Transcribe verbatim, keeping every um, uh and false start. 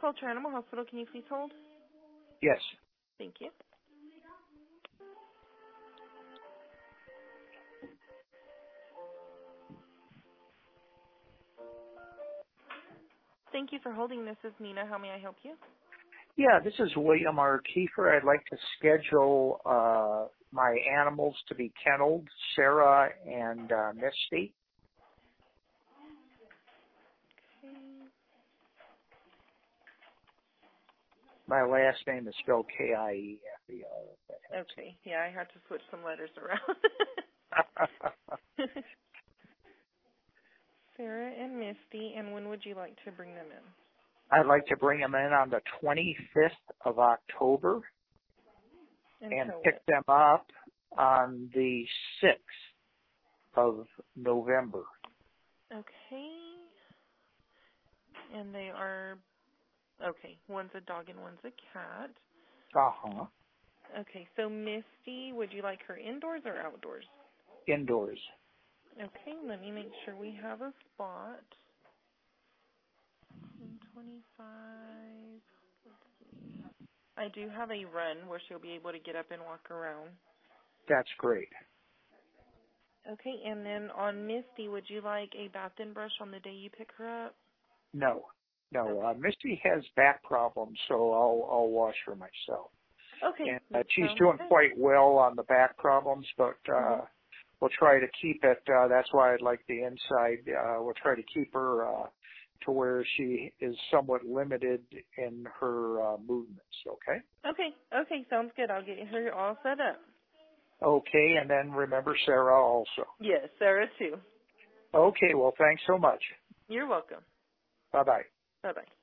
called your animal hospital. Can you please hold? Yes. Thank you. Thank you for holding. This is Nina. How may I help you? Yeah, this is William R. Kiefer. I'd like to schedule uh, my animals to be kenneled, Sarah and uh, Misty. Okay. My last name is spelled K I E F E R. Okay. Yeah, I had to switch some letters around. Sarah and Misty, and when would you like to bring them in? I'd like to bring them in on the twenty-fifth of October and Until pick what? them up on the sixth of November. Okay. And they are, okay, one's a dog and one's a cat. Uh-huh. Okay, so Misty, would you like her indoors or outdoors? Indoors. Okay, let me make sure we have a spot. one twenty-five. I do have a run where she'll be able to get up and walk around. That's great. Okay, and then on Misty, would you like a bath and brush on the day you pick her up? No. No. Okay. Uh, Misty has back problems, so I'll, I'll wash her myself. Okay, And uh, that she's sounds doing good. quite well on the back problems, but uh, Mm-hmm. we'll try to keep it. Uh, that's why I'd like the inside. Uh, we'll try to keep her uh, to where she is somewhat limited in her uh, movements. Okay. Okay, okay, sounds good. I'll get her all set up. Okay, and then remember Sarah also. Yes, Sarah too. Okay. Well, thanks so much. You're welcome. Bye bye. Bye-bye.